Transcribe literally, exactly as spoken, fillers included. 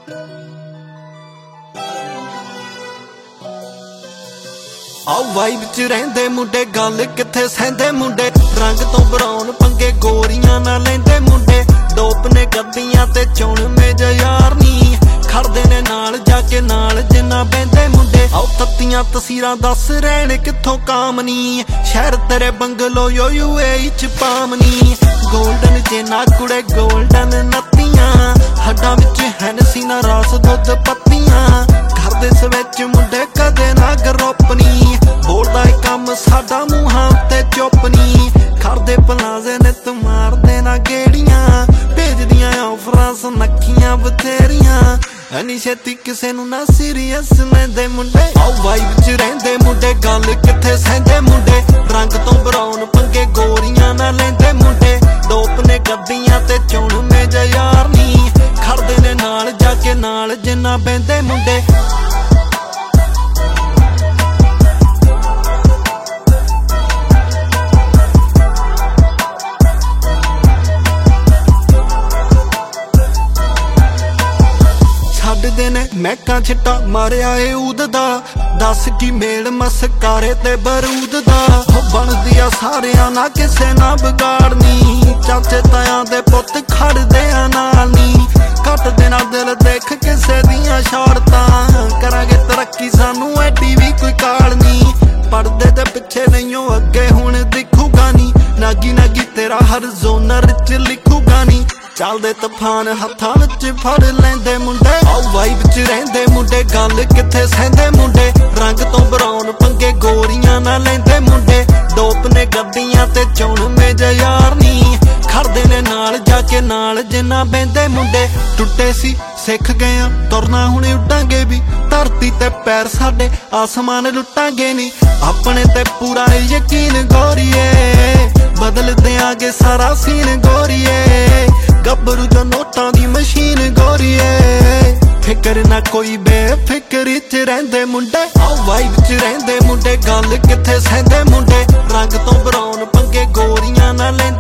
ਆਓ ਵਾਈਬ ਚ ਰਹਿੰਦੇ ਮੁੰਡੇ, ਗੱਲ ਕਿੱਥੇ ਸਹਿੰਦੇ ਮੁੰਡੇ। ਰੰਗ ਤੋਂ ਬਰਾਉਨ ਪੰਗੇ ਗੋਰੀਆਂ ਨਾ ਲੈਂਦੇ ਮੁੰਡੇ। ਡੋਪ ਨੇ ਗੱਡੀਆਂ ਤੇ ਚੁਣ ਮੇਜ ਯਾਰ ਨੀ, ਖੜਦੇ ਨੇ ਨਾਲ ਜਾ ਕੇ ਨਾਲ ਜਿੰਨਾ ਬਹਿੰਦੇ ਮੁੰਡੇ। ਆਓ ਤੱਤੀਆਂ ਤਸਵੀਰਾਂ ਦੱਸ ਰਹਿਣ ਕਿੱਥੋਂ ਕਾਮ ਨੀ, ਸ਼ਹਿਰ ਤੇਰੇ ਬੰਗਲੋ ਯੋ ਯੂ ਏ ਚ ਪਾਮ ਨੀ। ਗੋਲਡਨ ਜੇ ਨਾ ਕੁੜੇ ਗੋਲਡਨ ਨੱਤੀਆਂ, ਹੱਡਾਂ ਵਿੱਚ ਹੈਨਸੀ ਨਾ ਰਸ ਦੁੱਧ ਪੱਤੀਆਂ। ਘਰ ਦੇ ਸਵਿਚ ਮੁੰਡੇ ਕਦੇ ਨਾ ਗਰੁੱਪ ਨੀ, ਬੋਲਦਾ ਏ ਕੰਮ ਸਾਡਾ ਮੂੰਹਾਂ ਉੱਤੇ ਚੁੱਪ ਨੀ। ਖੜਦੇ ਪਲਾਜ਼ੇ ਨੇ ਤੂੰ ਮਾਰਦੇ ਨਾ ਗੇੜੀਆਂ, ਭੇਜਦੀਆਂ ਆਫਰਾਂ ਸੁਨੱਖੀਆਂ ਬਥੇਰੀਆਂ। ਐਨੀ ਛੇਤੀ ਕਿਸੇ ਨੂੰ ਨਾ ਸੀਰੀਅਸ ਲੈਂਦੇ ਮੁੰਡੇ। ਆਓ ਵਾਈਬ ਚ ਰਹਿੰਦੇ ਮੁੰਡੇ, ਗੱਲ ਕਿੱਥੇ ਸਹਿੰਦੇ ਮੁੰਡੇ। ਰੰਗ ਤੋਂ ਬਰਾਉਨ ਪੰਗੇ ਗੋਰੀਆਂ ਨਾ ਲੈਂਦੇ ਮੁੰਡੇ। ਡੋਪ ਨੇ ਗੱਡੀਆਂ ਤੇ ਚੁਣ ਮੇਜ ਯਾਰ ਨੀ, ਖੜਦੇ ਨੇ ਨਾਲ ਜਾ ਕੇ ਨਾਲ ਜਿੰਨਾ ਬਹਿੰਦੇ ਮੁੰਡੇ। ਛੱਡਦੇ ਨੇ ਮਹਿਕਾਂ ਛਿੱਟਾ ਮਾਰਿਆ ਏ ਊਦ ਦਾ, ਦੱਸ ਕੀ ਮੇਲ ਮਸਕਾਰੇ ਤੇ ਬਰੂਦ ਦਾ। ਬਣਦੀ ਆ ਸਾਰਿਆਂ ਨਾ ਕਿਸੇ ਨਾ ਵਿਗਾੜਨੀ, ਚਾਚੇ ਤਾਇਆਂ ਦੇ ਪੁੱਤ ਖੜਦੇ ਆ ਨਾਲ ਨੀ। ਘੱਟ ਦੇਣਾ ਦਿਲ ਦੇਖ ਕਿਸੇ ਦੀਆਂ ਸ਼ੌਰਤਾਂ, ਕਰਾਂਗੇ ਤਰੱਕੀ ਸਾਨੂੰ ਐਡੀ ਵੀ ਕੋਈ ਕਾਲ ਨੀ। ਪੜਦੇ ਤੇ ਪਿੱਛੇ ਨਹੀਂਓ ਅੱਗੇ ਹੁਣ ਦਿਖੂਗਾ ਨੀ, ਨਾਗੀ ਨਾਗੀ ਤੇਰਾ ਹਰ ਜ਼ੋਨਰ ਚ ਲਿਖੂਗਾ ਨੀ। ਚੱਲਦੇ ਤੂਫਾਨ ਹੱਥਾਂ ਵਿੱਚ ਫੜ ਲੈਂਦੇ ਮੁੰਡੇ। ਆਓ ਵਾਈਬ ਚ ਰਹਿੰਦੇ ਮੁੰਡੇ, ਗੱਲ ਕਿੱਥੇ ਸਹਿੰਦੇ ਮੁੰਡੇ। ਰੰਗ ਤੋਂ ਬਰਾਉਨ ਪੰਗੇ ਗੋਰੀਆਂ ਨਾ ਲੈਂਦੇ ਮੁੰਡੇ। ਡੋਪ ਨੇ ਗੱਡੀਆਂ ਤੇ ਚੁਣ ਮੇਜ ਯਾਰ ਨੀ, ਖੜਦੇ ਨੇ ਨਾਲ ਜਾ ਕੇ ਨਾਲ ਜਿੰਨਾ ਬਹਿੰਦੇ ਮੁੰਡੇ। ਟੁੱਟੇ ਸੀ ਸਿੱਖ ਗਏ ਆ ਤੁਰਨਾ ਹੁਣ ਉੱਡਾਂਗੇ ਵੀ, ਧਰਤੀ ਤੇ ਪੈਰ ਸਾਡੇ ਆਸਮਾਨ ਲੁੱਟਾਂਗੇ ਨੀ। ਆਪਣੇ ਤੇ ਪੂਰਾ ਯਕੀਨ ਗੋਰੀਏ, ਬਦਲ ਦਿਆਂਗੇ ਸਾਰਾ ਸੀਨ ਗੋਰੀਏ। ਗੱਭਰੂ ਜੋ ਨੋਟਾਂ ਦੀ ਮਸ਼ੀਨ ਗੋਰੀਏ, ਫਿਕਰ ਨਾ ਕੋਈ ਬੇਫਿਕਰੀ ਚ ਰਹਿੰਦੇ ਮੁੰਡੇ। ਆਓ ਵਾਈਬ ਚ ਰਹਿੰਦੇ ਮੁੰਡੇ, ਗੱਲ ਕਿੱਥੇ ਸਹਿੰਦੇ ਮੁੰਡੇ। ਰੰਗ ਤੋਂ ਬਰਾਉਨ ਪੰਗੇ ਗੋਰੀਆਂ ਨਾ ਲੈਂਦੇ